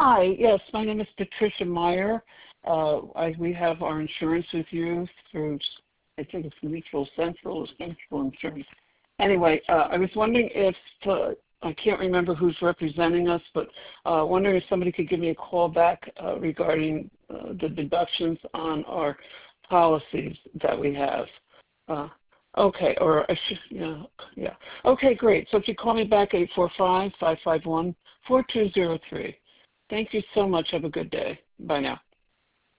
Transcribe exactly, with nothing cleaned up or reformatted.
Hi, yes, my name is Patricia Meyer. Uh, I, we have our insurance with you through, I think it's Mutual Central or Central Insurance. Anyway, uh, I was wondering if, uh, I can't remember who's representing us, but uh, wondering if somebody could give me a call back uh, regarding uh, the deductions on our policies that we have. Uh, okay, or I should, yeah, yeah. Okay, great. So if you call me back, eight four five, five five one, four two zero three. Thank you so much. Have a good day. Bye now.